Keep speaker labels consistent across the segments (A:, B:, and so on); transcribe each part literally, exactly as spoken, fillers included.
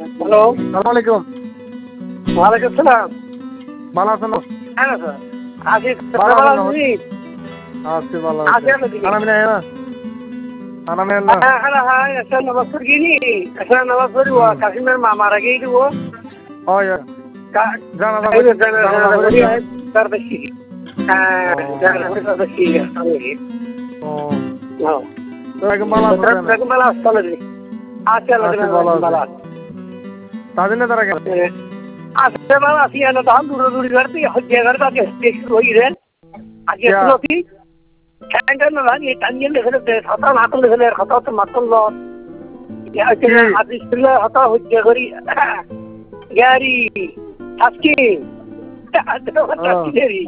A: Hello,
B: সালাম আলাইকুম।
A: ওয়ালাইকুম সালাম।
B: ভালো আছেন?
A: হ্যাঁ স্যার, আছি
B: ভালো
A: ভালো
B: আছেন?
A: আছি।
B: আছি ভালো
A: আছি
B: আছি।
A: আলো দিকে।
B: খানা পিনা হ্যাঁ খানা পিনা না
A: হ্যাঁ হ্যাঁ হ্যাঁ, একটা নামাজ পড়ি গিনি, একটা নামাজ পড়ি ও কাশিমের মা মারা গিয়ে দিব।
B: ওই জানাজা
A: এই যে
B: জানাজা
A: জানা
B: জানাজা
A: বলি
B: হইছে
A: আয় তার বেশি। হ্যাঁ, জানা বলি তার বেশি আমি।
B: ও
A: হ্যাঁ।
B: তো একদম ভালো আছেন
A: তোরা
B: তাই না?
A: বেগম বালা আসলে দিই। আছি আলো
B: আছি
A: দিকে
B: ভালো আছি।
A: বালা।
B: তাদিনে তারা গেল
A: আসলে বালা আছি না তখন দূরে দূরে করতে হজ্জে করতে আজকে শুরু হয়ে গেলেন। আজকে
B: क्या
A: শুরু হতি। ঠ্যাঙ্গার না লাগে টাঙ্গিয়ে লেখে খাতা না করলে হলে খাতা তো মাতল লস।
B: কি
A: আজকে শুরু হতা হজ্জে করি গাড়ি আজকে
B: हाँ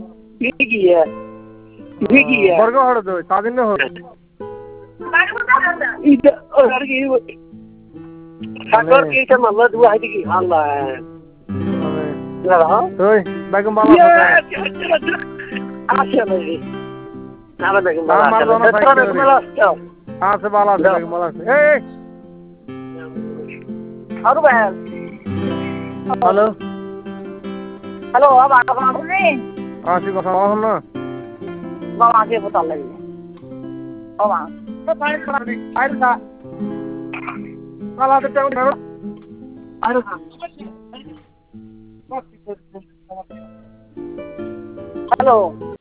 B: बर्गर हड़ दो तादिने हो
A: সাগর কি এটা মামলা দুয়া হাইতে কি আল্লাহ না
B: तो बेगम बाला
A: আচ্ছা ভাই না বেগম বালা
B: नाम मार दो ना
A: বেগম
B: साइड
A: বালা আসছো
B: हाँ से बाला से बेगम बाला से ए
A: আরো ভাই
B: हेलो
A: হ্যালো আবার কথা বলনি
B: हाँ सी কথা বলো না
A: বাবা আগে কথা লাগবে বাবা তো পানি খাওয়া দিই আর না
B: बाला से टाइम
A: আর না হ্যালো